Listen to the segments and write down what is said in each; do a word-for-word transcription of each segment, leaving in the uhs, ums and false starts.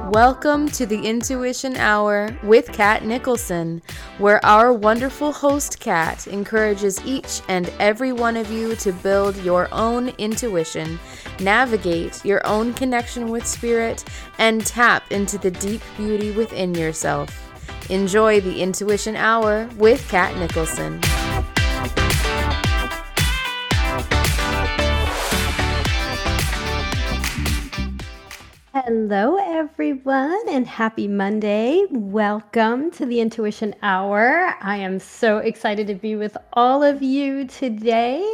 Welcome to the Intuition Hour with Kat Nicholson, where our wonderful host Kat encourages each and every one of you to build your own intuition, navigate your own connection with spirit, and tap into the deep beauty within yourself. Enjoy the Intuition Hour with Kat Nicholson. Hello, everyone, and happy Monday. Welcome to the Intuition Hour. I am so excited to be with all of you today.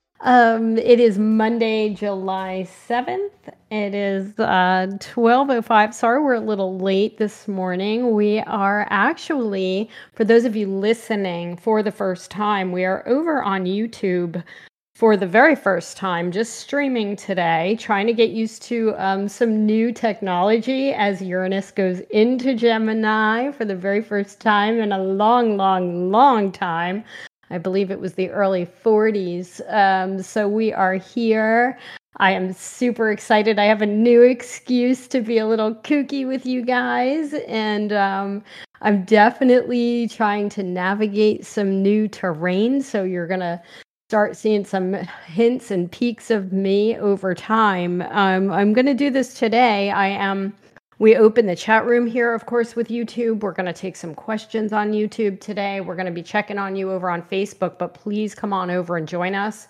Um, it is Monday, July seventh. It is uh, twelve oh five. Sorry, we're a little late this morning. We are actually, for those of you listening for the first time, we are over on YouTube for the very first time, just streaming today, trying to get used to um, some new technology as Uranus goes into Gemini for the very first time in a long, long, long time. I believe it was the early forties. Um, so we are here. I am super excited. I have a new excuse to be a little kooky with you guys. And um, I'm definitely trying to navigate some new terrain. So you're going to start seeing some hints and peeks of me over time. Um, I'm going to do this today. I am. We open the chat room here, of course, with YouTube. We're going to take some questions on YouTube today. We're going to be checking on you over on Facebook, but please come on over and join us.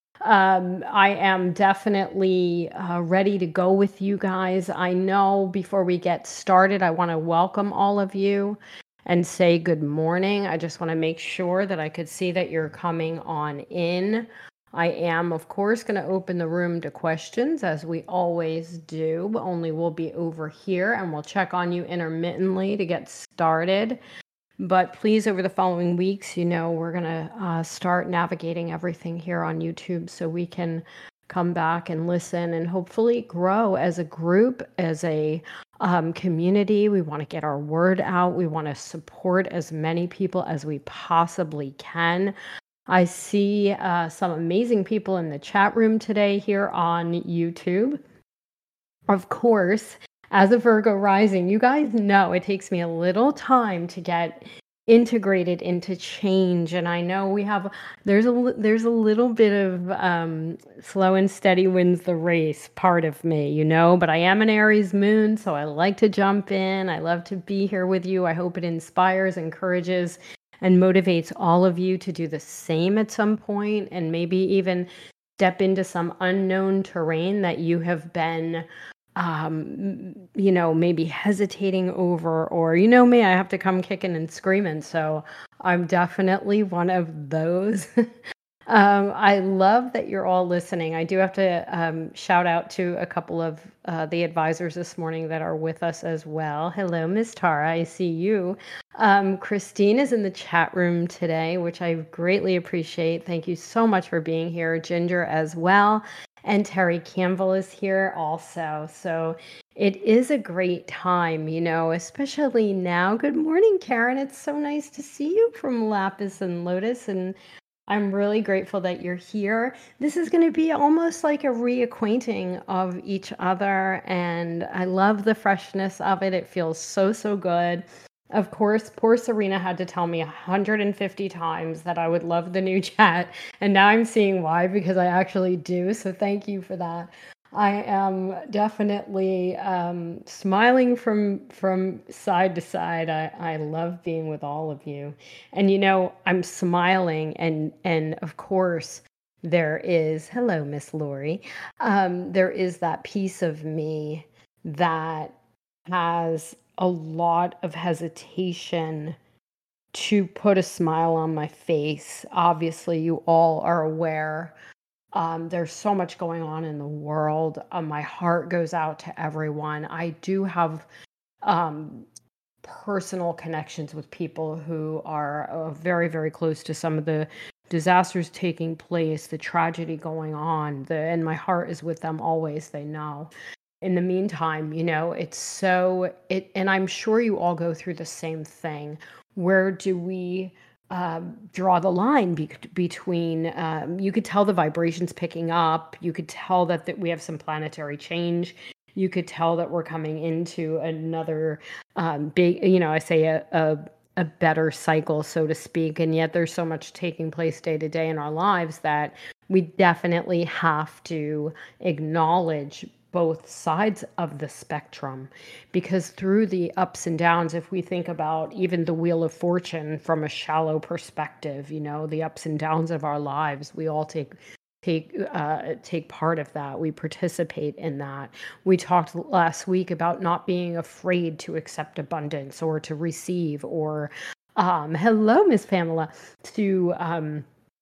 Um, I am definitely uh, ready to go with you guys. I know before we get started, I want to welcome all of you and say good morning. I just want to make sure that I could see that you're coming on in. I am, of course, going to open the room to questions as we always do, only we'll be over here and we'll check on you intermittently to get started. But please, over the following weeks, you know, we're going to uh, start navigating everything here on YouTube so we can come back and listen and hopefully grow as a group, as a um, community. We want to get our word out. We want to support as many people as we possibly can. I see uh, some amazing people in the chat room today here on YouTube. Of course, as a Virgo rising, you guys know it takes me a little time to get integrated into change, and I know we have there's a there's a little bit of um, slow and steady wins the race part of me, you know. But I am an Aries moon, so I like to jump in. I love to be here with you. I hope it inspires, encourages, and motivates all of you to do the same at some point, and maybe even step into some unknown terrain that you have been um, you know, maybe hesitating over, or, you know me, I have to come kicking and screaming. So I'm definitely one of those. um, I love that you're all listening. I do have to um, shout out to a couple of uh, the advisors this morning that are with us as well. Hello, Miss Tara. I see you. Um, Christine is in the chat room today, which I greatly appreciate. Thank you so much for being here. Ginger as well. And Terry Campbell is here also. So it is a great time, you know, especially now. Good morning, Karen. It's so nice to see you from Lapis and Lotus. And I'm really grateful that you're here. This is going to be almost like a reacquainting of each other. And I love the freshness of it. It feels so, so good. Of course, poor Serena had to tell me one hundred fifty times that I would love the new chat. And now I'm seeing why, because I actually do. So thank you for that. I am definitely um, smiling from from side to side. I, I love being with all of you. And, you know, I'm smiling. And, and of course, there is, hello, Miss Lori. Um, there is that piece of me that has a lot of hesitation to put a smile on my face. Obviously, you all are aware. Um, there's so much going on in the world. Uh, my heart goes out to everyone. I do have um, personal connections with people who are uh, very, very close to some of the disasters taking place, the tragedy going on, the, and my heart is with them always, they know. In the meantime, you know, it's so, it, and I'm sure you all go through the same thing. Where do we um, draw the line be- between, um, you could tell the vibrations picking up, you could tell that, that we have some planetary change You could tell that we're coming into another um, big, you know, I say a, a a better cycle, so to speak. And yet there's so much taking place day to day in our lives that we definitely have to acknowledge both sides of the spectrum, because through the ups and downs, if we think about even the Wheel of Fortune from a shallow perspective, you know, the ups and downs of our lives, we all take take uh, take part of that. We participate in that. We talked last week about not being afraid to accept abundance or to receive, or um, hello, Miss Pamela, to um,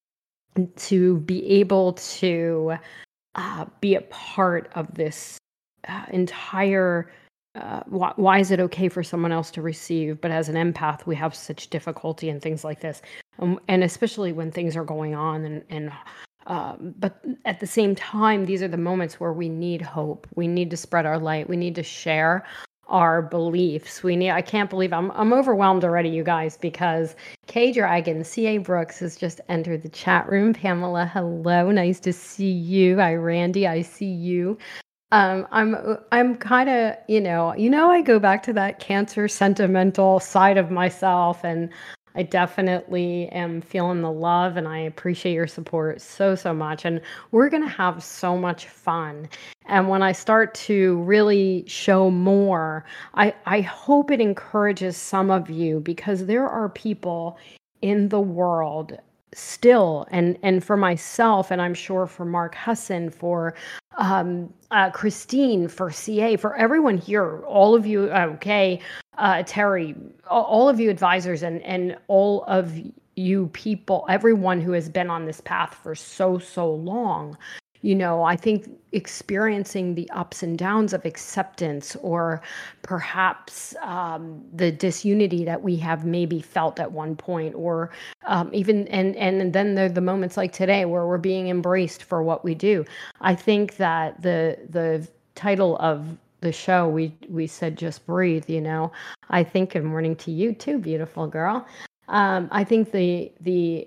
to be able to uh, be a part of this uh, entire. Uh, why, why is it okay for someone else to receive, but as an empath, we have such difficulty and things like this, um, and especially when things are going on and and um, but at the same time, these are the moments where we need hope. We need to spread our light. We need to share our beliefs. We need. I can't believe I'm I'm overwhelmed already, you guys, because K Dragon C A Brooks has just entered the chat room. Pamela, hello, nice to see you. Hi, Randy, I see you. Um, I'm I'm kind of, you know, you know, I go back to that Cancer sentimental side of myself, and I definitely am feeling the love, and I appreciate your support so, so much. And we're going to have so much fun. And when I start to really show more, I, I hope it encourages some of you, because there are people in the world still, and and for myself, and I'm sure for Mark Husson, for um, uh, Christine, for C A, for everyone here, all of you, okay, uh, Terry, all, all of you advisors, and and all of you people, everyone who has been on this path for so, so long. You know, I think experiencing the ups and downs of acceptance, or perhaps um, the disunity that we have maybe felt at one point, or um, even, and, and then there are the moments like today where we're being embraced for what we do. I think that the the title of the show, we we said just breathe, you know. I think, good morning to you too, beautiful girl. Um, I think the the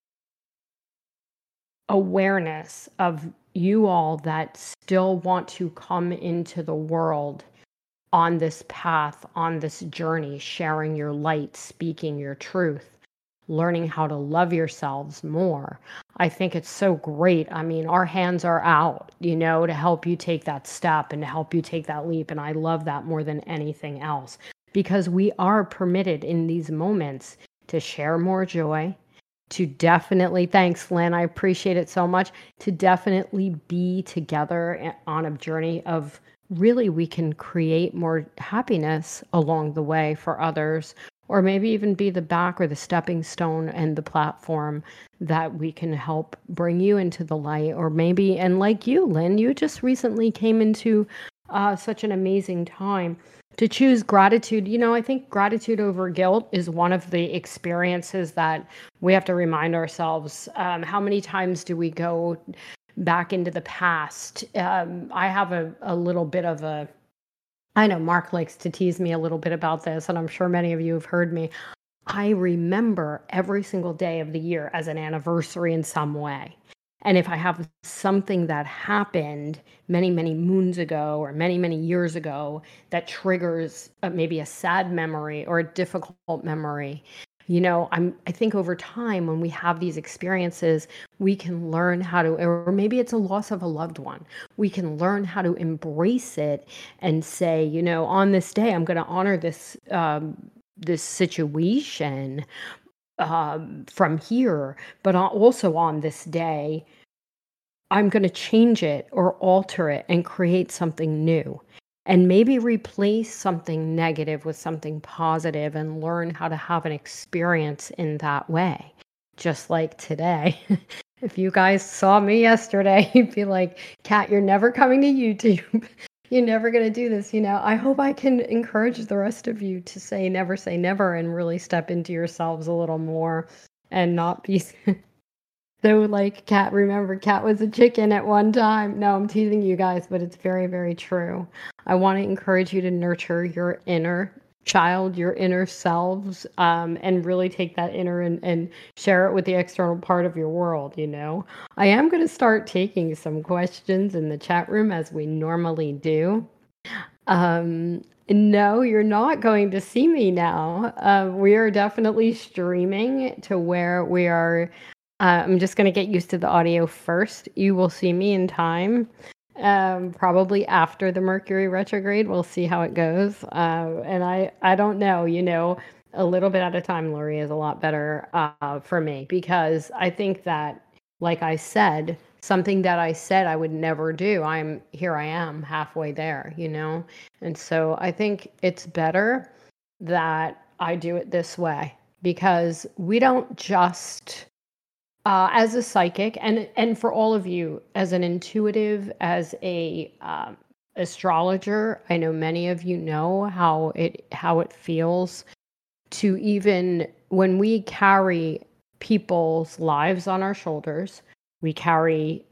awareness of you all that still want to come into the world on this path, on this journey, sharing your light, speaking your truth, learning how to love yourselves more. I think it's so great. I mean, our hands are out, you know, to help you take that step and to help you take that leap. And I love that more than anything else, because we are permitted in these moments to share more joy, to definitely, thanks, Lynn, I appreciate it so much, to definitely be together on a journey of really, we can create more happiness along the way for others, or maybe even be the back or the stepping stone and the platform that we can help bring you into the light. Or maybe, and like you, Lynn, you just recently came into uh, such an amazing time to choose gratitude. You know, I think gratitude over guilt is one of the experiences that we have to remind ourselves. Um, how many times do we go back into the past? Um, I have a, a little bit of a, I know Mark likes to tease me a little bit about this, and I'm sure many of you have heard me. I remember every single day of the year as an anniversary in some way. And if I have something that happened many, many moons ago or many, many years ago that triggers uh, maybe a sad memory or a difficult memory, you know, I'm, I think over time, when we have these experiences, we can learn how to, or maybe it's a loss of a loved one, we can learn how to embrace it and say, you know, on this day, I'm going to honor this, um, this situation um, from here, but also on this day, I'm going to change it or alter it and create something new, and maybe replace something negative with something positive, and learn how to have an experience in that way. Just like today. If you guys saw me yesterday, you'd be like, Kat, you're never coming to YouTube. You're never going to do this. You know, I hope I can encourage the rest of you to say never say never, and really step into yourselves a little more, and not be so like Kat. Remember, Kat was a chicken at one time. No, I'm teasing you guys, but it's very, very true. I want to encourage you to nurture your inner child, your inner selves, um, and really take that inner and, and share it with the external part of your world, you know. I am going to start taking some questions in the chat room, as we normally do. Um, no, you're not going to see me now. Uh, we are definitely streaming to where we are. Uh, I'm just going to get used to the audio first. You will see me in time. Um, probably after the Mercury retrograde, we'll see how it goes. Uh, and I, I don't know, you know, a little bit at a time, Lori, is a lot better uh, for me because I think that, like I said, something that I said I would never do, I'm here I am halfway there, you know? And so I think it's better that I do it this way because we don't just uh, as a psychic, and and for all of you, as an intuitive, as a um, astrologer, I know many of you know how it how it feels to even when we carry people's lives on our shoulders, we carry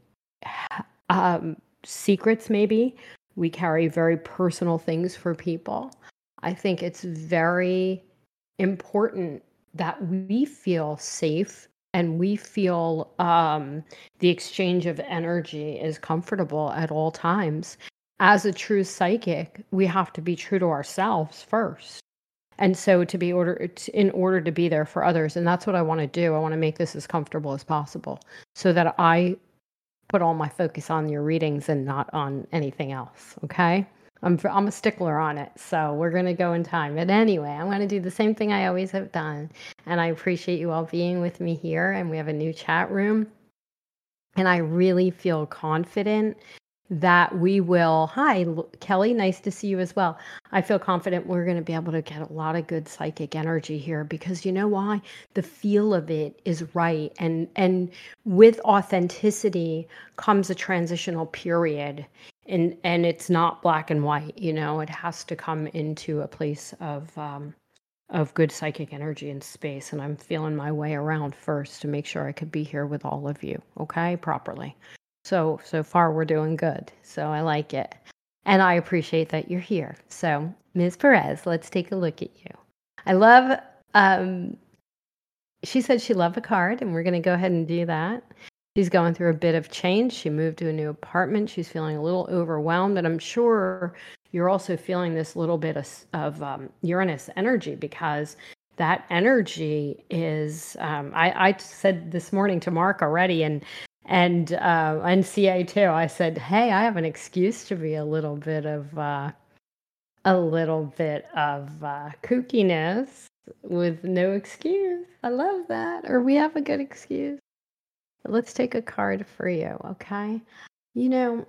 um, secrets, maybe we carry very personal things for people. I think it's very important that we feel safe and we feel um, the exchange of energy is comfortable at all times. As a true psychic, we have to be true to ourselves first. And so to be order in order to be there for others. And that's what I want to do. I want to make this as comfortable as possible so that I put all my focus on your readings and not on anything else. Okay. I'm, I'm a stickler on it. So we're going to go in time. But anyway, I'm going to do the same thing I always have done. And I appreciate you all being with me here. And we have a new chat room. And I really feel confident that we will. Hi, Kelly. Nice to see you as well. I feel confident we're going to be able to get a lot of good psychic energy here because you know why? The feel of it is right. And, and with authenticity comes a transitional period. And, and it's not black and white, you know, it has to come into a place of um, of good psychic energy and space. And I'm feeling my way around first to make sure I could be here with all of you, okay, properly. So, so far we're doing good. So I like it. And I appreciate that you're here. So, Miz Perez, let's take a look at you. I love, um, she said she loved a card, and we're going to go ahead and do that. She's going through a bit of change. She moved to a new apartment. She's feeling a little overwhelmed, and I'm sure you're also feeling this little bit of, of um, Uranus energy because that energy is, um, I, I said this morning to Mark already, and and uh, and C A too. I said, hey, I have an excuse to be a little bit of uh, a little bit of uh, kookiness with no excuse. I love that. Or we have a good excuse. But let's take a card for you, okay? You know,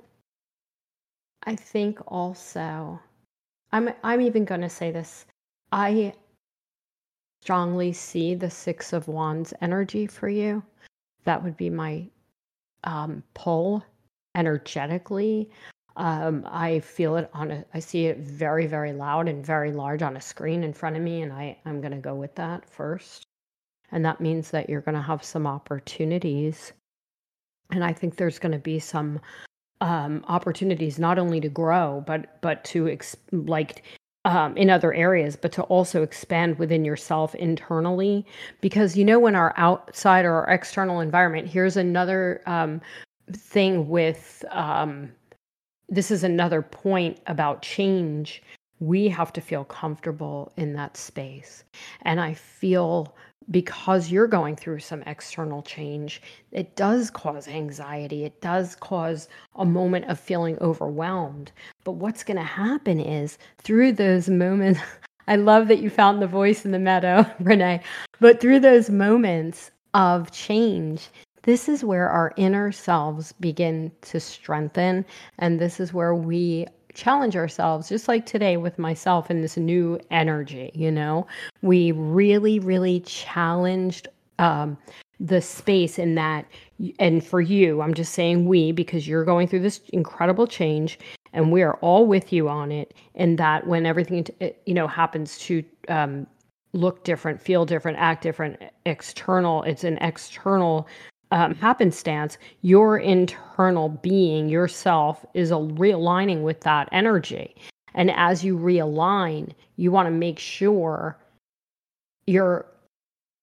I think also, I'm I'm even going to say this. I strongly see the Six of Wands energy for you. That would be my um, pull energetically. Um, I feel it on a, I see it very, very loud and very large on a screen in front of me, and I, I'm going to go with that first. And that means that you're going to have some opportunities. And I think there's going to be some um, opportunities not only to grow, but but to ex- like um, in other areas, but to also expand within yourself internally. Because you know, when our outside or our external environment, here's another um, thing with um, this is another point about change. We have to feel comfortable in that space, and I feel, because you're going through some external change, it does cause anxiety. It does cause a moment of feeling overwhelmed. But what's going to happen is through those moments, I love that you found the voice in the meadow, Renee, but through those moments of change, this is where our inner selves begin to strengthen. And this is where we challenge ourselves, just like today with myself in this new energy. You know, we really, really challenged um, the space in that. And for you, I'm just saying we, because you're going through this incredible change and we are all with you on it. And that when everything, you know, happens to um, look different, feel different, act different, external, it's an external Um, happenstance, your internal being, yourself, is a realigning with that energy. And as you realign, you want to make sure you're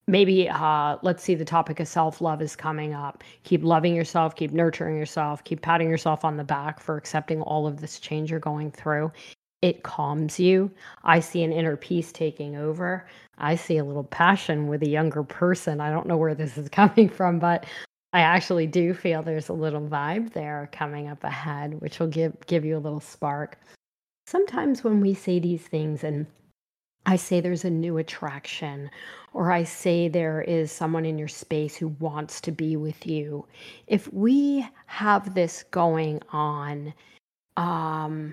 maybe uh, let's see, the topic of self-love is coming up. Keep loving yourself, keep nurturing yourself, keep patting yourself on the back for accepting all of this change you're going through. It calms you. I see an inner peace taking over. I see a little passion with a younger person. I don't know where this is coming from, but I actually do feel there's a little vibe there coming up ahead, which will give give you a little spark. Sometimes when we say these things and I say there's a new attraction, or I say there is someone in your space who wants to be with you. If we have this going on, um,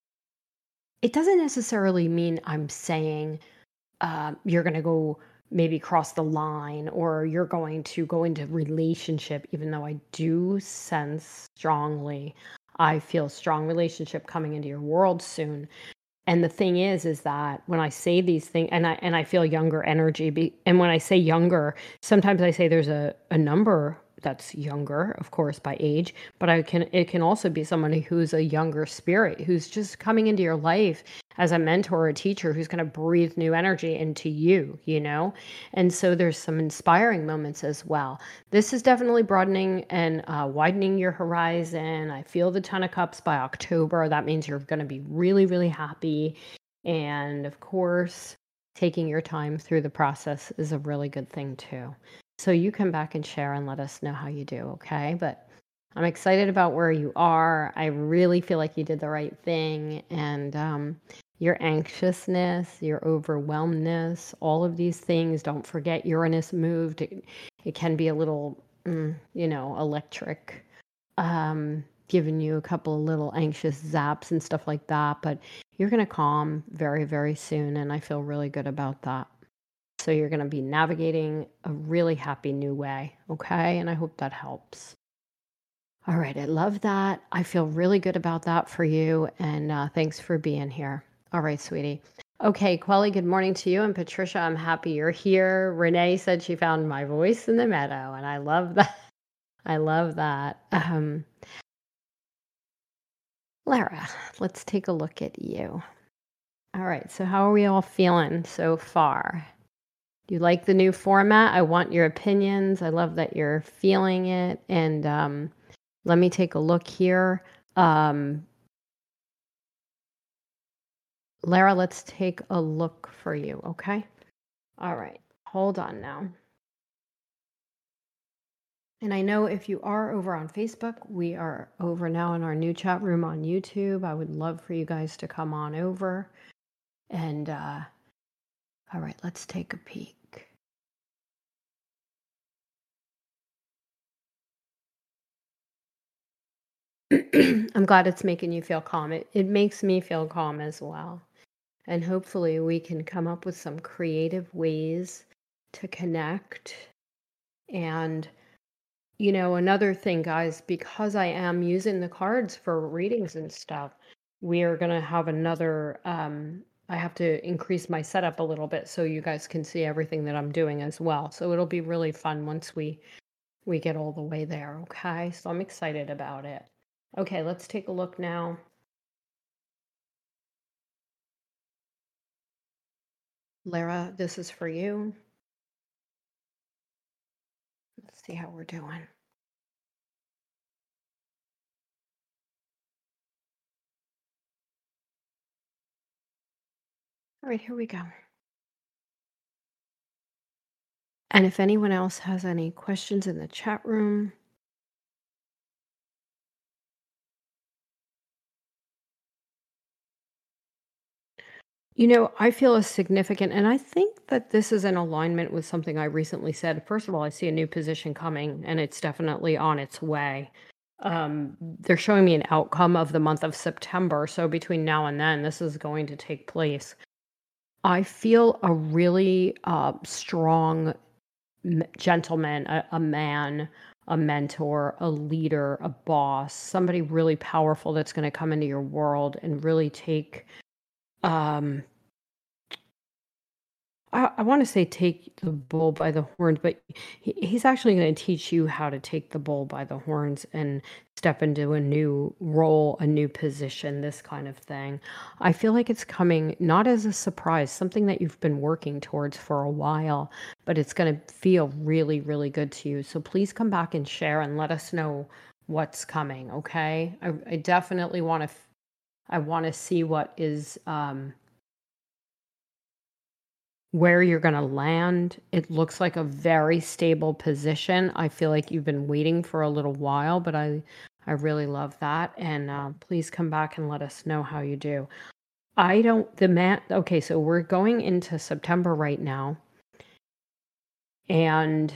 it doesn't necessarily mean I'm saying uh, you're going to go maybe cross the line or you're going to go into relationship, even though I do sense strongly, I feel strong relationship coming into your world soon. And the thing is, is that when I say these things, and I and I feel younger energy, be, and when I say younger, sometimes I say there's a a number that's younger, of course, by age, but I can it can also be somebody who's a younger spirit who's just coming into your life as a mentor or a teacher who's going to breathe new energy into you, you know? And so there's some inspiring moments as well. This is definitely broadening and uh, widening your horizon. I feel the Ton of Cups by October. That means you're going to be really, really happy. And of course, taking your time through the process is a really good thing too. So you come back and share and let us know how you do, okay? But I'm excited about where you are. I really feel like you did the right thing. And um, your anxiousness, your overwhelmedness, all of these things, don't forget Uranus moved. It, it can be a little, mm, you know, electric, um, giving you a couple of little anxious zaps and stuff like that. But you're going to calm very, very soon. And I feel really good about that. So you're going to be navigating a really happy new way. Okay. And I hope that helps. All right. I love that. I feel really good about that for you. And uh, thanks for being here. All right, sweetie. Okay, Quelly, good morning to you. And Patricia, I'm happy you're here. Renee said she found my voice in the meadow. And I love that. I love that. Um, Lara, let's take a look at you. All right. So how are we all feeling so far? Do you like the new format? I want your opinions. I love that you're feeling it. And um, let me take a look here. Um, Lara, let's take a look for you, okay? All right. Hold on now. And I know if you are over on Facebook, we are over now in our new chat room on YouTube. I would love for you guys to come on over. And uh, all right, let's take a peek. I'm glad it's making you feel calm. It, it makes me feel calm as well. And hopefully we can come up with some creative ways to connect. And, you know, another thing, guys, because I am using the cards for readings and stuff, we are going to have another, um, I have to increase my setup a little bit so you guys can see everything that I'm doing as well. So it'll be really fun once we we get all the way there, okay? So I'm excited about it. Okay, let's take a look now. Lara, this is for you. Let's see how we're doing. All right, here we go. And if anyone else has any questions in the chat room, you know, I feel a significant, and I think that this is in alignment with something I recently said. First of all, I see a new position coming, and it's definitely on its way. Um, they're showing me an outcome of the month of September. So between now and then, this is going to take place. I feel a really uh, strong m- gentleman, a, a man, a mentor, a leader, a boss, somebody really powerful that's going to come into your world and really take um I, I want to say take the bull by the horns, but he, he's actually going to teach you how to take the bull by the horns and step into a new role, a new position, this kind of thing. I feel like it's coming not as a surprise, something that you've been working towards for a while, but it's going to feel really, really good to you. So please come back and share and let us know what's coming. Okay. I, I definitely want to, I want to see what is, um, where you're going to land. It looks like a very stable position. I feel like you've been waiting for a little while, but I I really love that. And uh, please come back and let us know how you do. I don't, the man, okay, so we're going into September right now. And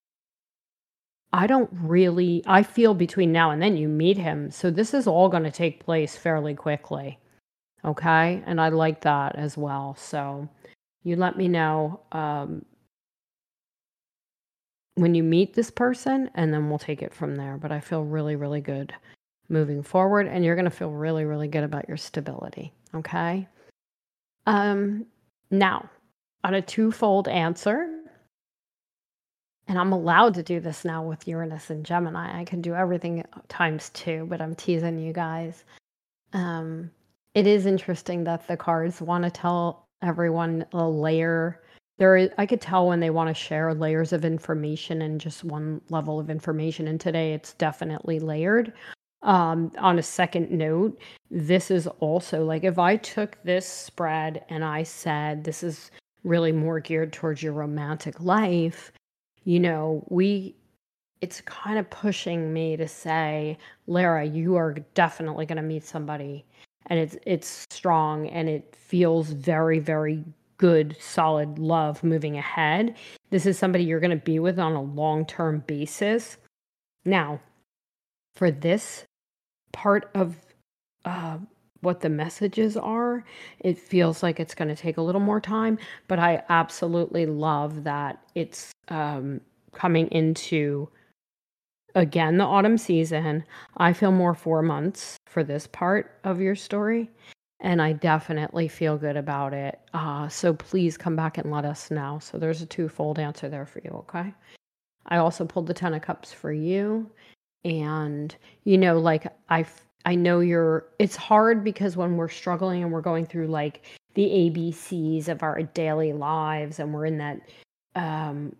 I don't really, I feel between now and then you meet him. So this is all going to take place fairly quickly. Okay. And I like that as well. So you let me know um, when you meet this person, and then we'll take it from there. But I feel really, really good moving forward, and you're going to feel really, really good about your stability. Okay. Um, now, on a twofold answer, and I'm allowed to do this now with Uranus and Gemini. I can do everything times two, but I'm teasing you guys. Um, it is interesting that the cards want to tell everyone a layer. There is, I could tell when they want to share layers of information and just one level of information. And today it's definitely layered. Um, on a second note, this is also like if I took this spread and I said this is really more geared towards your romantic life, you know, we it's kind of pushing me to say, Lara, you are definitely going to meet somebody, and it's it's strong and it feels very, very good, solid love moving ahead. This is somebody you're going to be with on a long-term basis. Now, for this part of uh, what the messages are, it feels like it's going to take a little more time, but I absolutely love that it's um, coming into, again, the autumn season. I feel more four months for this part of your story, and I definitely feel good about it. Uh, so please come back and let us know. So there's a twofold answer there for you, okay? I also pulled the Ten of Cups for you. And, you know, like I, I know you're, it's hard because when we're struggling and we're going through like the A B Cs of our daily lives and we're in that, um,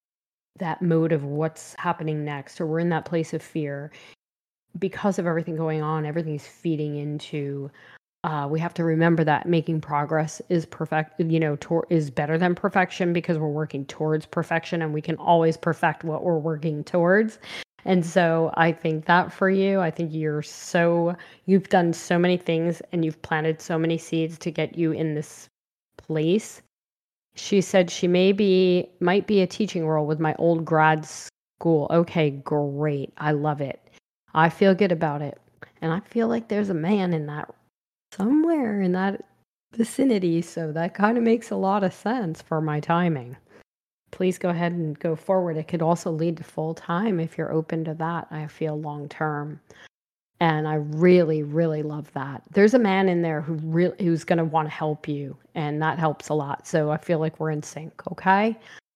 that mode of what's happening next, or we're in that place of fear because of everything going on, everything's feeding into, uh, we have to remember that making progress is perfect, you know, tor- is better than perfection because we're working towards perfection, and we can always perfect what we're working towards. And so I think that for you, I think you're so, you've done so many things and you've planted so many seeds to get you in this place. She said she may be, might be a teaching role with my old grad school. Okay, great. I love it. I feel good about it. And I feel like there's a man in that, somewhere in that vicinity. So that kind of makes a lot of sense for my timing. Please go ahead and go forward. It could also lead to full time if you're open to that. I feel long term. And I really, really love that. There's a man in there who really who's going to want to help you, and that helps a lot. So I feel like we're in sync, okay?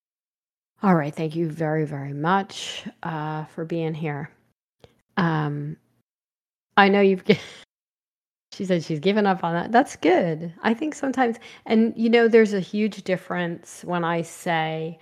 All right, thank you very, very much uh, for being here. Um, I know you've she said she's given up on that. That's good. I think sometimes, and you know, there's a huge difference when I say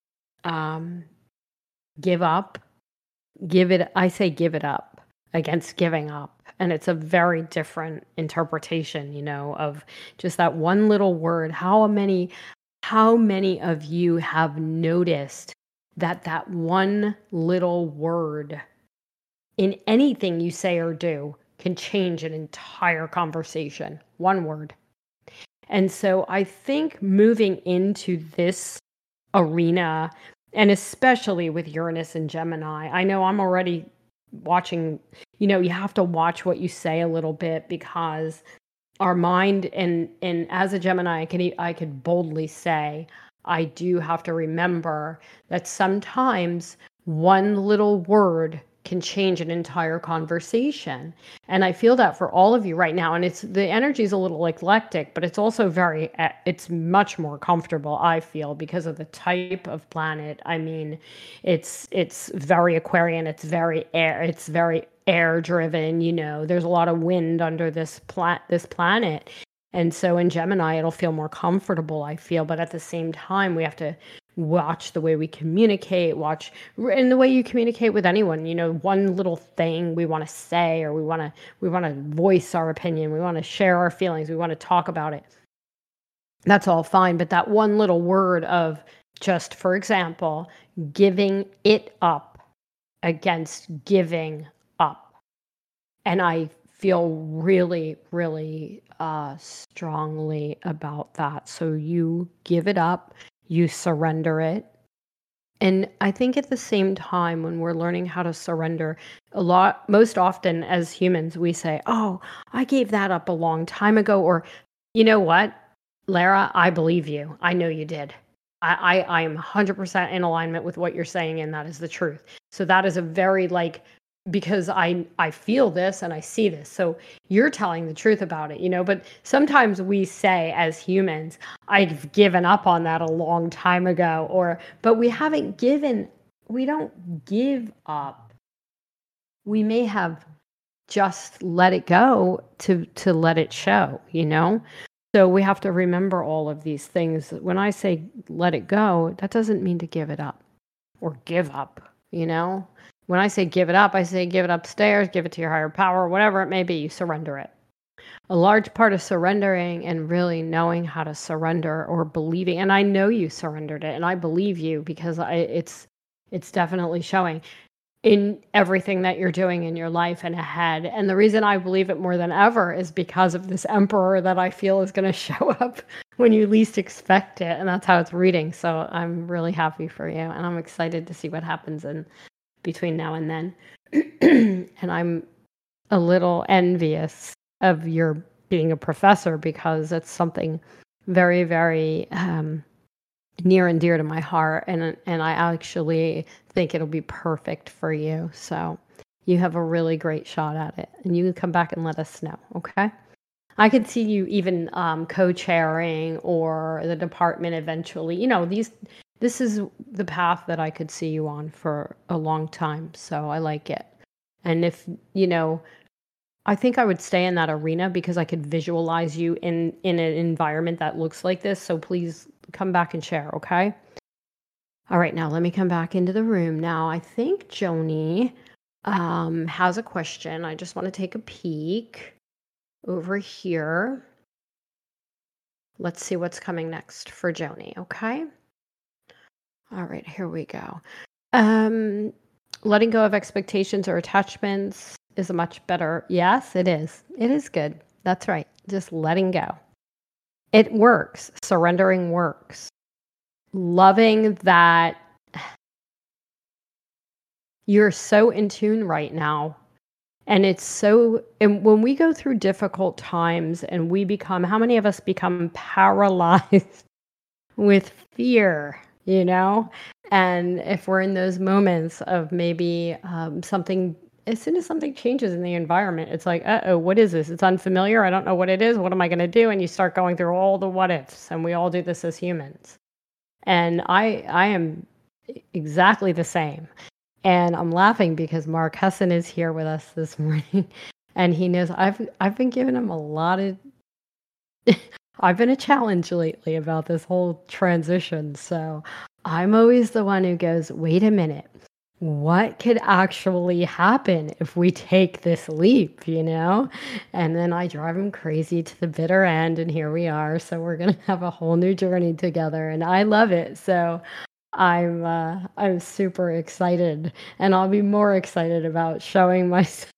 um, give up, give it, I say give it up against giving up. And it's a very different interpretation, you know, of just that one little word. How many, how many of you have noticed that that one little word in anything you say or do can change an entire conversation? One word. And so I think moving into this arena, and especially with Uranus and Gemini, I know I'm already watching, you know, you have to watch what you say a little bit, because our mind, and and as a Gemini, I can I could boldly say, I do have to remember that sometimes one little word can change an entire conversation. And I feel that for all of you right now. And it's the energy is a little eclectic, but it's also very, it's much more comfortable, I feel, because of the type of planet. I mean, it's it's very Aquarian, it's very air, it's very air driven, you know, there's a lot of wind under this plat this planet. And so in Gemini, it'll feel more comfortable, I feel. But at the same time, we have to watch the way we communicate, watch in the way you communicate with anyone. You know, one little thing we want to say, or we want to we want to voice our opinion, we want to share our feelings, we want to talk about it. That's all fine. But that one little word of just, for example, giving it up against giving up. And I feel really, really uh, strongly about that. So you give it up, you surrender it. And I think at the same time, when we're learning how to surrender, a lot, most often as humans, we say, oh, I gave that up a long time ago. Or, you know what, Lara, I believe you. I know you did. I, I, I am one hundred percent in alignment with what you're saying, and that is the truth. So that is a very like, because I I feel this and I see this. So you're telling the truth about it, you know, but sometimes we say as humans, I've given up on that a long time ago, or, but we haven't given, we don't give up. We may have just let it go to, to let it show, you know? So we have to remember all of these things. When I say let it go, that doesn't mean to give it up or give up, you know? When I say give it up, I say give it upstairs, give it to your higher power, whatever it may be, you surrender it. A large part of surrendering and really knowing how to surrender or believing, and I know you surrendered it, and I believe you because I, it's it's definitely showing in everything that you're doing in your life and ahead. And the reason I believe it more than ever is because of this emperor that I feel is going to show up when you least expect it, and that's how it's reading. So I'm really happy for you, and I'm excited to see what happens in between now and then. And I'm a little envious of your being a professor because it's something very, very um, near and dear to my heart. And, and I actually think it'll be perfect for you. So you have a really great shot at it. And you can come back and let us know, okay? I could see you even um, co-chairing or the department eventually. You know, these... This is the path that I could see you on for a long time. So I like it. And if, you know, I think I would stay in that arena because I could visualize you in, in an environment that looks like this. So please come back and share, okay? All right, now let me come back into the room. Now, I think Joni um, has a question. I just want to take a peek over here. Let's see what's coming next for Joni, okay? All right, here we go. Um, letting go of expectations or attachments is a much better. Yes, it is. It is good. That's right. Just letting go. It works. Surrendering works. Loving that you're so in tune right now. And it's so, and when we go through difficult times and we become, how many of us become paralyzed with fear? You know, and if we're in those moments of maybe um, something, as soon as something changes in the environment, it's like, uh-oh, what is this? It's unfamiliar. I don't know what it is. What am I going to do? And you start going through all the what ifs, and we all do this as humans. And I, I am exactly the same. And I'm laughing because Mark Hesson is here with us this morning, and he knows I've, I've been giving him a lot of. I've been a challenge lately about this whole transition. So I'm always the one who goes, wait a minute, what could actually happen if we take this leap, you know? And then I drive him crazy to the bitter end, and here we are. So we're going to have a whole new journey together, and I love it. So I'm uh, I'm super excited, and I'll be more excited about showing myself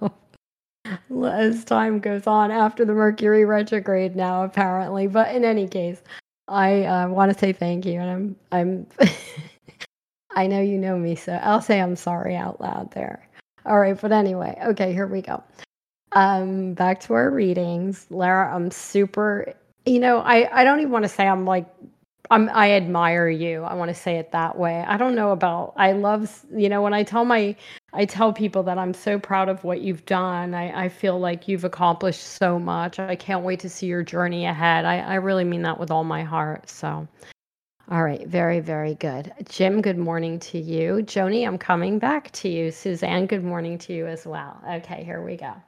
as time goes on after the Mercury retrograde now, apparently. But in any case, I uh, want to say thank you, and I'm I'm I know you know me, so I'll say I'm sorry out loud there. All right, but anyway, okay, here we go. Um, back to our readings, Lara. I'm super. You know, I I don't even want to say I'm like I'm I admire you. I wanna say it that way. I don't know about I love s you know, when I tell my I tell people that I'm so proud of what you've done. I I feel like you've accomplished so much. I can't wait to see your journey ahead. I I really mean that with all my heart. So, all right, very, very good. Jim, good morning to you. Joni, I'm coming back to you. Suzanne, good morning to you as well. Okay, here we go.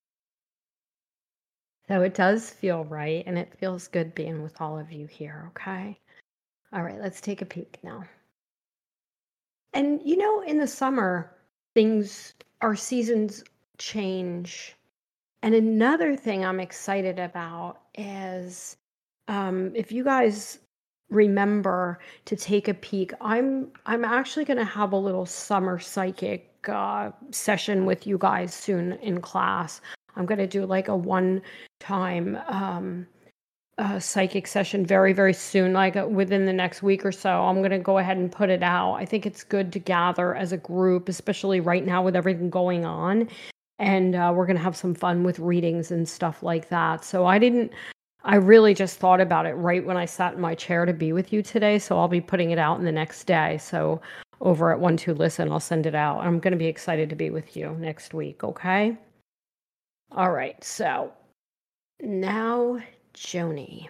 So it does feel right, and it feels good being with all of you here, okay? All right, let's take a peek now. And you know, in the summer, things, our seasons change. And another thing I'm excited about is um, if you guys remember to take a peek, I'm I'm actually going to have a little summer psychic uh, session with you guys soon in class. I'm going to do like a one time um, uh, psychic session very, very soon, like uh, within the next week or so. I'm going to go ahead and put it out. I think it's good to gather as a group, especially right now with everything going on. And uh, we're going to have some fun with readings and stuff like that. So I didn't, I really just thought about it right when I sat in my chair to be with you today. So I'll be putting it out in the next day. So over at One Two Listen, I'll send it out. I'm going to be excited to be with you next week. Okay. All right. So now, Joni.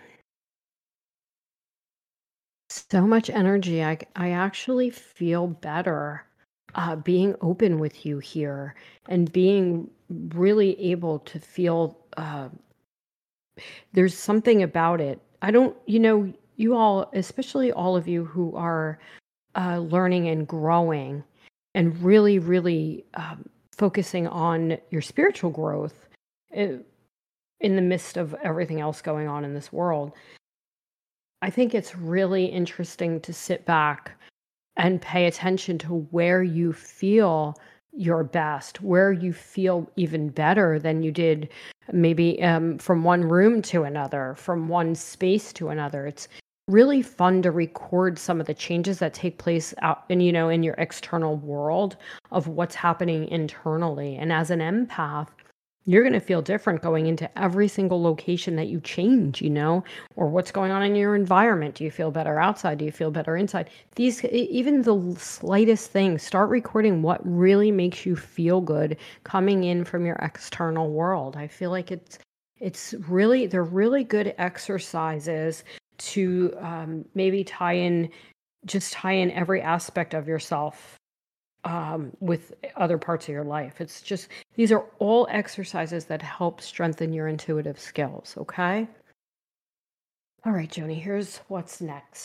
So much energy. I, I actually feel better uh, being open with you here and being really able to feel uh, there's something about it. I don't, you know, you all, especially all of you who are uh, learning and growing and really, really um, focusing on your spiritual growth uh, in the midst of everything else going on in this world. I think it's really interesting to sit back and pay attention to where you feel your best, where you feel even better than you did maybe um, from one room to another, from one space to another. It's really fun to record some of the changes that take place out in, you know, in your external world of what's happening internally. And as an empath, you're going to feel different going into every single location that you change, you know, or what's going on in your environment. Do you feel better outside? Do you feel better inside? These, e- even the l- slightest things, start recording what really makes you feel good coming in from your external world. I feel like it's, it's really, they're really good exercises to um, maybe tie in, just tie in every aspect of yourself um, with other parts of your life. It's just, these are all exercises that help strengthen your intuitive skills. Okay. All right, Joni, here's what's next.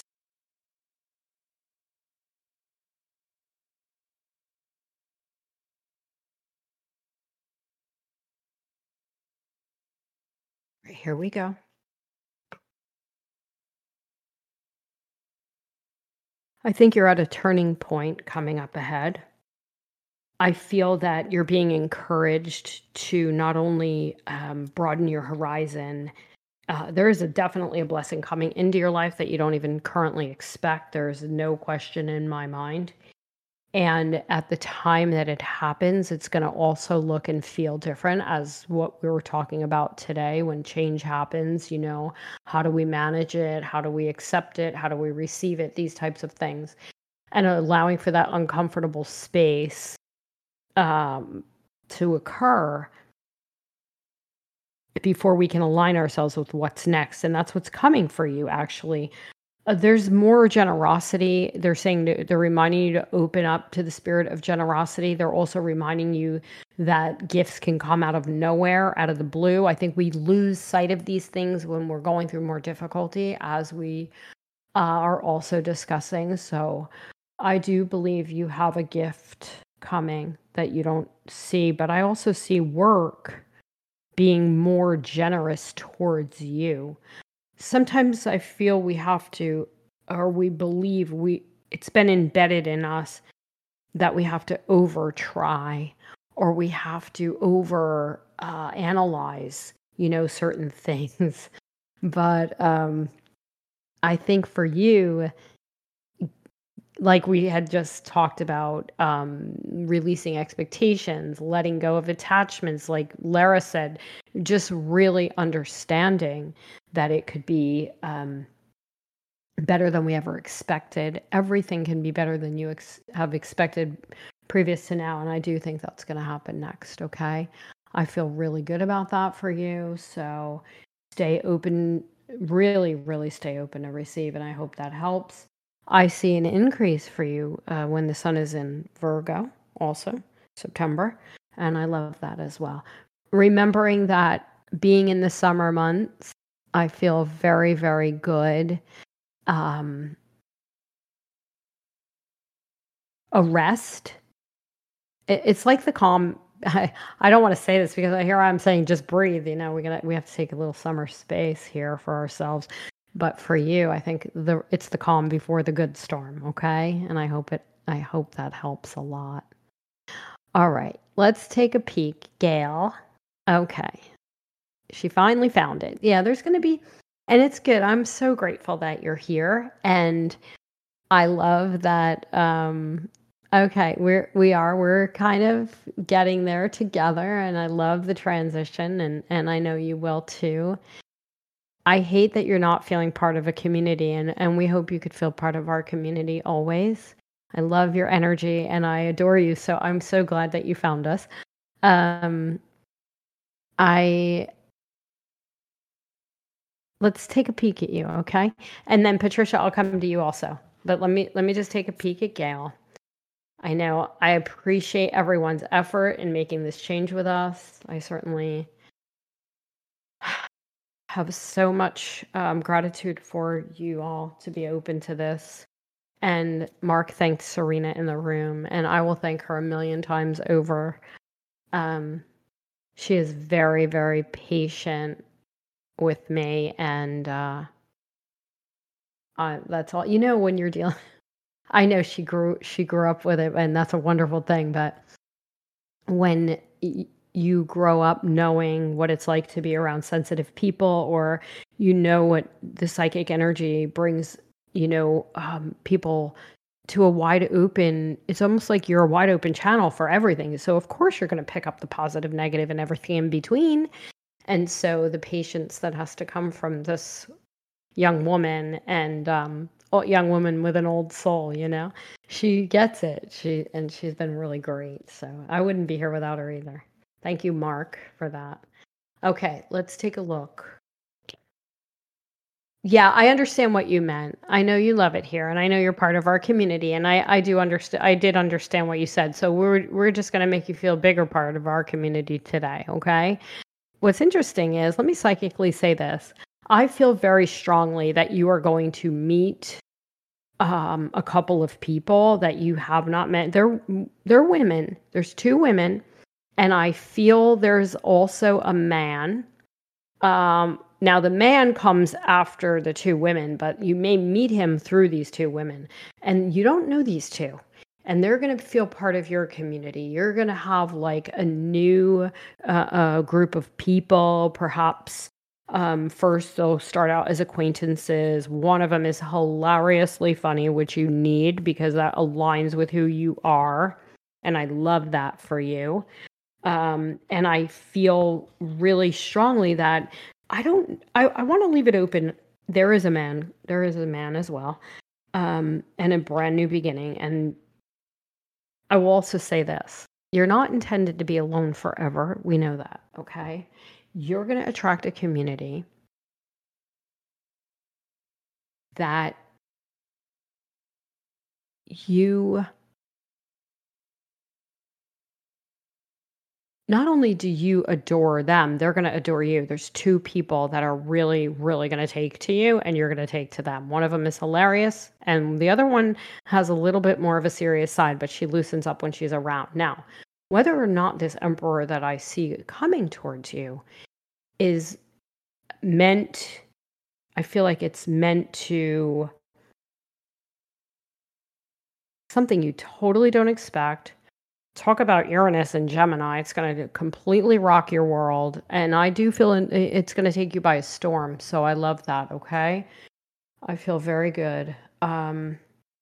Right, here we go. I think you're at a turning point coming up ahead. I feel that you're being encouraged to not only um, broaden your horizon. Uh, there is a definitely a blessing coming into your life that you don't even currently expect. There's no question in my mind. And at the time that it happens, it's going to also look and feel different as what we were talking about today when change happens. You know, how do we manage it? How do we accept it? How do we receive it? These types of things. And allowing for that uncomfortable space um, to occur before we can align ourselves with what's next. And that's what's coming for you, actually. Uh, there's more generosity. They're saying that they're reminding you to open up to the spirit of generosity. They're also reminding you that gifts can come out of nowhere, out of the blue. I think we lose sight of these things when we're going through more difficulty, as we uh, are also discussing. So I do believe you have a gift coming that you don't see, but I also see work being more generous towards you. Sometimes I feel we have to, or we believe we, it's been embedded in us that we have to over try or we have to over uh, analyze, you know, certain things. But um, I think for you, like we had just talked about, um, releasing expectations, letting go of attachments, like Lara said, just really understanding that it could be um, better than we ever expected. Everything can be better than you ex- have expected previous to now. And I do think that's going to happen next. Okay. I feel really good about that for you. So stay open, really, really stay open to receive. And I hope that helps. I see an increase for you uh, when the sun is in Virgo, also September. And I love that as well. Remembering that being in the summer months, I feel very, very good. Um, a rest. It, it's like the calm. I, I don't want to say this because I hear I'm saying just breathe. You know, we got we have to take a little summer space here for ourselves. But for you, I think the it's the calm before the good storm. Okay, and I hope it. I hope that helps a lot. All right, let's take a peek, Gail. Okay, she finally found it. Yeah, there's going to be, and it's good. I'm so grateful that you're here, and I love that. Um, okay, we're we are we're kind of getting there together, and I love the transition, and and I know you will too. I hate that you're not feeling part of a community, and and we hope you could feel part of our community always. I love your energy, and I adore you. So I'm so glad that you found us. Um, I let's take a peek at you, okay? And then Patricia, I'll come to you also. But let me let me just take a peek at Gail. I know I appreciate everyone's effort in making this change with us. I certainly have so much um, gratitude for you all to be open to this. And Mark thanked Serena in the room, and I will thank her a million times over. Um, she is very, very patient with me, and uh, uh, that's all. You know, when you're dealing, I know she grew she grew up with it, and that's a wonderful thing. But when y- you grow up knowing what it's like to be around sensitive people, or you know what the psychic energy brings, you know, um, people to a wide open, it's almost like you're a wide open channel for everything. So of course you're going to pick up the positive, negative, and everything in between. And so the patience that has to come from this young woman, and um o- young woman with an old soul, you know, she gets it. She and she's been really great. So I wouldn't be here without her either. Thank you, Mark, for that. Okay, let's take a look. Yeah, I understand what you meant. I know you love it here, and I know you're part of our community, and I I do understand. I did understand what you said. So we're we're just going to make you feel a bigger part of our community today, okay? What's interesting is, let me psychically say this. I feel very strongly that you are going to meet um, a couple of people that you have not met. They're they're women. There's two women, and I feel there's also a man. Um, now the man comes after the two women, but you may meet him through these two women, and you don't know these two. And they're going to feel part of your community. You're going to have like a new uh, uh, group of people. Perhaps um, first they'll start out as acquaintances. One of them is hilariously funny, which you need because that aligns with who you are. And I love that for you. Um, and I feel really strongly that I don't, I, I want to leave it open. There is a man, there is a man as well, um, and a brand new beginning. And I will also say this, you're not intended to be alone forever. We know that, okay? You're going to attract a community that you not only do you adore them, they're going to adore you. There's two people that are really, really going to take to you, and you're going to take to them. One of them is hilarious, and the other one has a little bit more of a serious side, but she loosens up when she's around. Now, whether or not this emperor that I see coming towards you is meant, I feel like it's meant to something you totally don't expect. Talk about Uranus and Gemini. It's going to completely rock your world. And I do feel in, it's going to take you by a storm. So I love that. Okay. I feel very good. Um,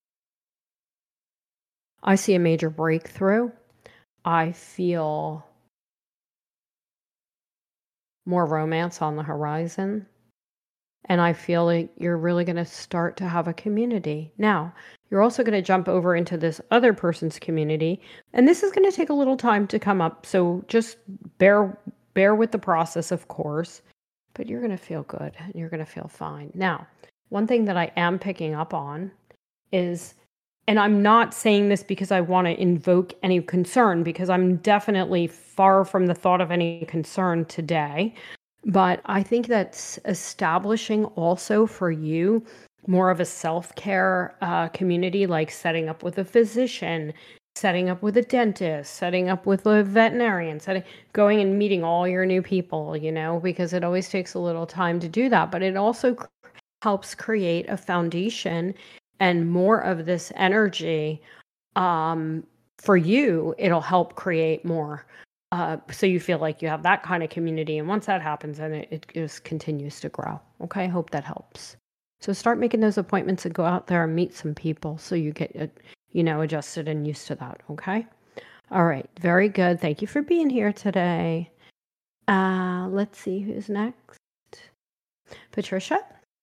I see a major breakthrough. I feel more romance on the horizon. And I feel like you're really going to start to have a community. Now, you're also going to jump over into this other person's community, and this is going to take a little time to come up. So just bear bear with the process, of course, but you're going to feel good and you're going to feel fine. Now, one thing that I am picking up on is, and I'm not saying this because I want to invoke any concern, because I'm definitely far from the thought of any concern today. But I think that's establishing also for you more of a self-care uh, community, like setting up with a physician, setting up with a dentist, setting up with a veterinarian, setting, going and meeting all your new people, you know, because it always takes a little time to do that. But it also cr- helps create a foundation and more of this energy. Um, for you, it'll help create more. Uh, so you feel like you have that kind of community. And once that happens, then it, it just continues to grow. Okay, I hope that helps. So start making those appointments and go out there and meet some people so you get, uh, you know, adjusted and used to that. Okay. All right. Very good. Thank you for being here today. Uh, let's see who's next. Patricia?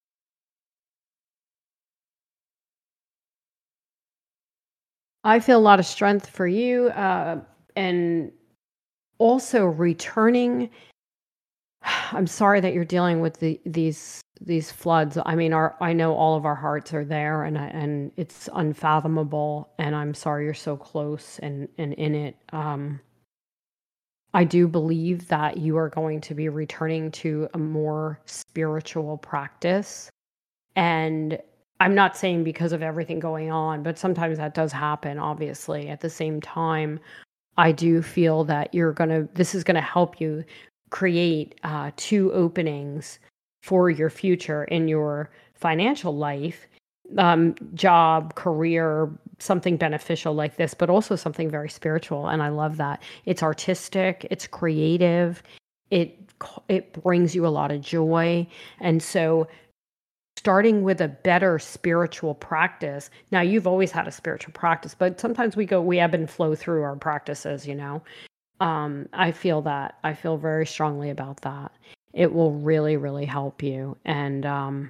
I feel a lot of strength for you, uh, and also returning. I'm sorry that you're dealing with the, these these floods. I mean, our I know all of our hearts are there, and I, and it's unfathomable. And I'm sorry you're so close and and in it. Um, I do believe that you are going to be returning to a more spiritual practice. And I'm not saying because of everything going on, but sometimes that does happen, obviously. At the same time, I do feel that you're going to, this is going to help you create uh, two openings for your future in your financial life, um, job, career, something beneficial like this, but also something very spiritual. And I love that. It's artistic, it's creative, it it brings you a lot of joy. And so starting with a better spiritual practice. Now, you've always had a spiritual practice, but sometimes we go, we ebb and flow through our practices, you know. Um, I feel that. I feel very strongly about that. It will really, really help you. And um,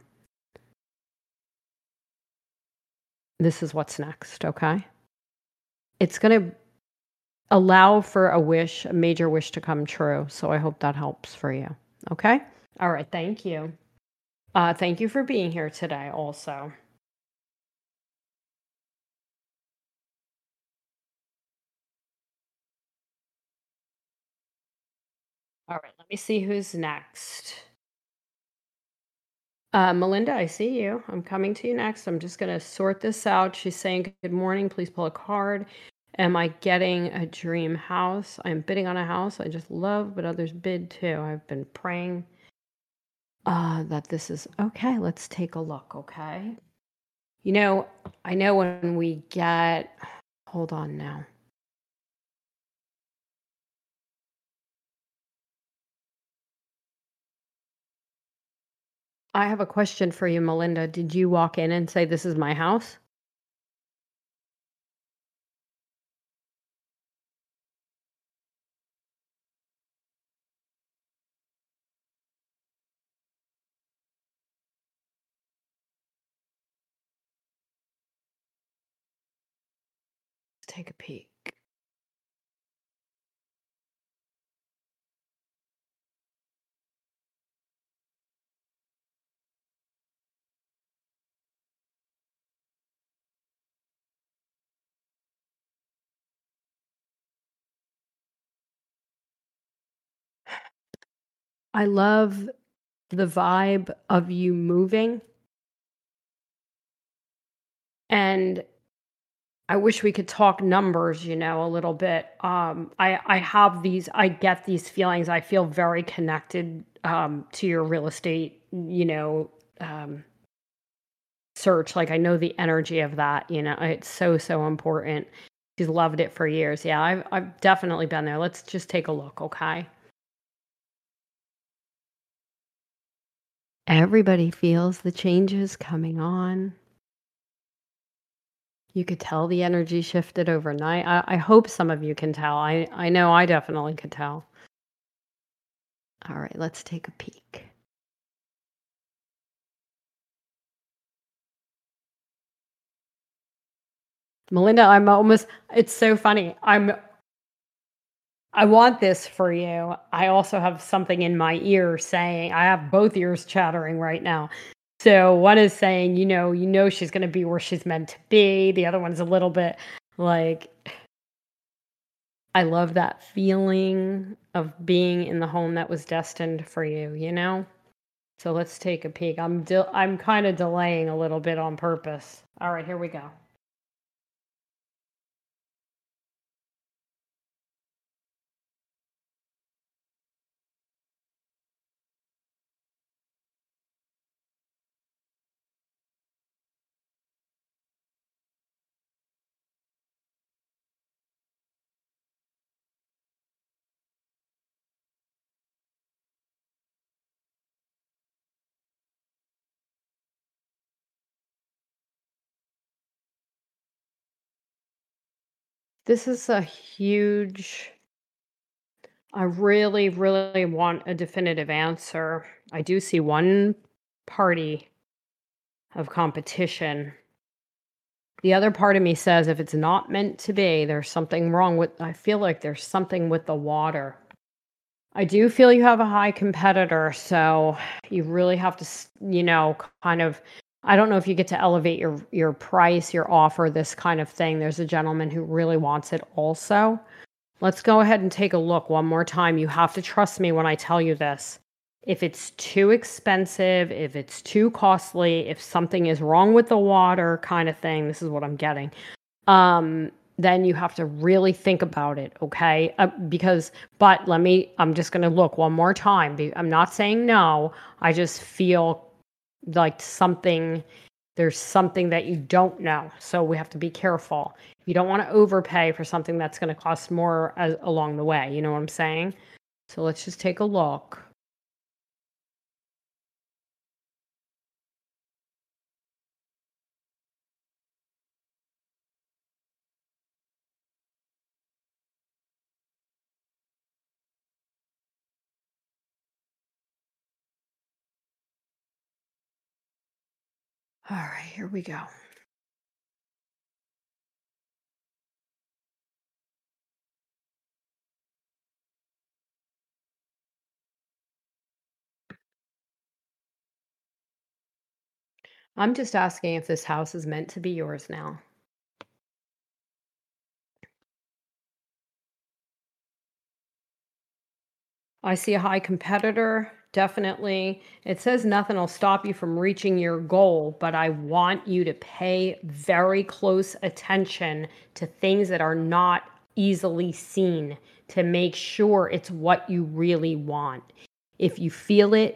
this is what's next, okay? It's going to allow for a wish, a major wish to come true. So I hope that helps for you, okay? All right. Thank you. Uh, thank you for being here today also. All right. Let me see who's next. Uh, Melinda, I see you. I'm coming to you next. I'm just going to sort this out. She's saying, good morning. Please pull a card. Am I getting a dream house? I'm bidding on a house I just love, but others bid too. I've been praying uh, that this is okay. Let's take a look, okay? You know, I know when we get, hold on now. I have a question for you, Melinda. Did you walk in and say, this is my house? Let's take a peek. I love the vibe of you moving. And I wish we could talk numbers, you know, a little bit. Um, I I have these, I get these feelings. I feel very connected um, to your real estate, you know, um, search. Like I know the energy of that. You know, it's so so important. She's loved it for years. Yeah, I've I've definitely been there. Let's just take a look, okay? Everybody feels the changes coming on. You could tell the energy shifted overnight. I, I hope some of you can tell. I, I know I definitely could tell. All right, let's take a peek. Melinda, I'm almost, it's so funny. I'm, I want this for you. I also have something in my ear saying, I have both ears chattering right now. So one is saying, you know, you know, she's going to be where she's meant to be. The other one's a little bit like, I love that feeling of being in the home that was destined for you, you know? So let's take a peek. I'm de- I'm kind of delaying a little bit on purpose. All right, here we go. This is a huge, I really, really want a definitive answer. I do see one party of competition. The other part of me says if it's not meant to be, there's something wrong with, I feel like there's something with the water. I do feel you have a high competitor, so you really have to, s- you know, kind of. I don't know if you get to elevate your your price, your offer, this kind of thing. There's a gentleman who really wants it also. Let's go ahead and take a look one more time. You have to trust me when I tell you this. If it's too expensive, if it's too costly, if something is wrong with the water, kind of thing, this is what I'm getting. Um, then you have to really think about it, okay? Uh, because, but let me, I'm just going to look one more time. Be- I'm not saying no. I just feel like something, there's something that you don't know. So we have to be careful. You don't want to overpay for something that's going to cost more as, along the way. You know what I'm saying? So let's just take a look. All right, here we go. I'm just asking if this house is meant to be yours now. I see a high competitor, definitely. It says nothing will stop you from reaching your goal, but I want you to pay very close attention to things that are not easily seen to make sure it's what you really want. If you feel it,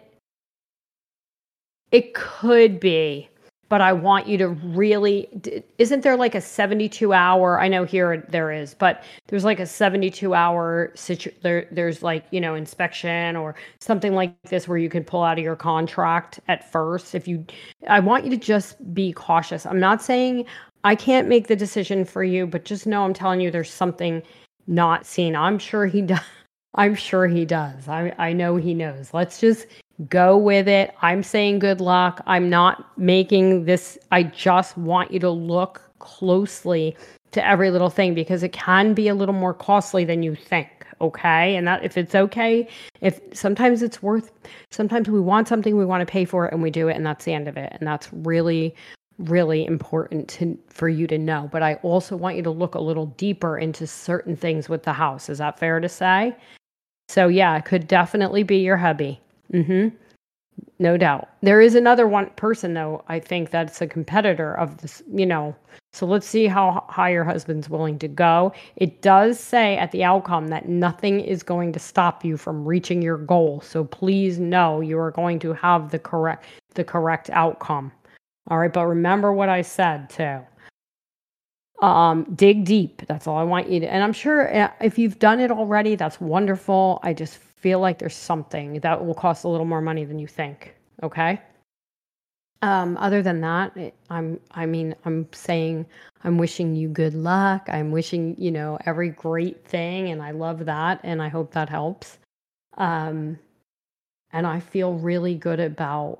it could be, but I want you to really d- isn't there like a seventy-two hour, I know here there is, but there's like a seventy-two hour situ there there's like, you know, inspection or something like this where you can pull out of your contract at first if you I want you to just be cautious. I'm not saying I can't make the decision for you, but just know I'm telling you there's something not seen. I'm sure he does. I'm sure he does. I I know he knows. Let's just go with it. I'm saying good luck. I'm not making this, I just want you to look closely to every little thing because it can be a little more costly than you think. Okay. And that if it's okay, if sometimes it's worth, sometimes we want something, we want to pay for it and we do it and that's the end of it. And that's really, really important to, for you to know. But I also want you to look a little deeper into certain things with the house. Is that fair to say? So yeah, it could definitely be your hubby. Mm-hmm. No doubt. There is another one person though, I think that's a competitor of this, you know. So let's see how high your husband's willing to go. It does say at the outcome that nothing is going to stop you from reaching your goal. So please know you are going to have the correct the correct outcome. All right, but remember what I said too. Um, dig deep. That's all I want you to. And I'm sure uh, if you've done it already, that's wonderful. I just feel like there's something that will cost a little more money than you think. Okay. Um, other than that, it, I'm, I mean, I'm saying I'm wishing you good luck. I'm wishing, you know, every great thing. And I love that. And I hope that helps. Um, and I feel really good about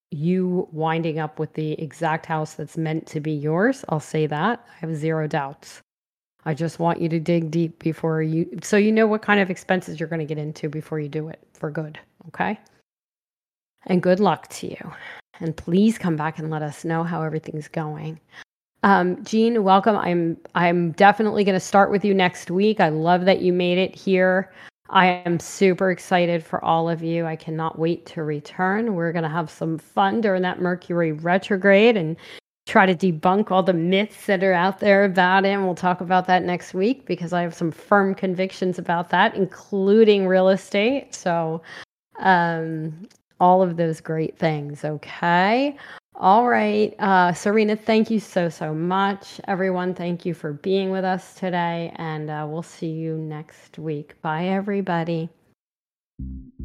you winding up with the exact house that's meant to be yours. I'll say that. I have zero doubts. I just want you to dig deep before you, so you know what kind of expenses you're going to get into before you do it for good. Okay. And good luck to you. And please come back and let us know how everything's going. Um, Jean, welcome. I'm I'm definitely going to start with you next week. I love that you made it here. I am super excited for all of you. I cannot wait to return. We're going to have some fun during that Mercury retrograde and try to debunk all the myths that are out there about it. And we'll talk about that next week because I have some firm convictions about that, including real estate. So um, all of those great things. Okay. All right. Uh, Serena, thank you so, so much. Everyone, thank you for being with us today. And uh, we'll see you next week. Bye, everybody.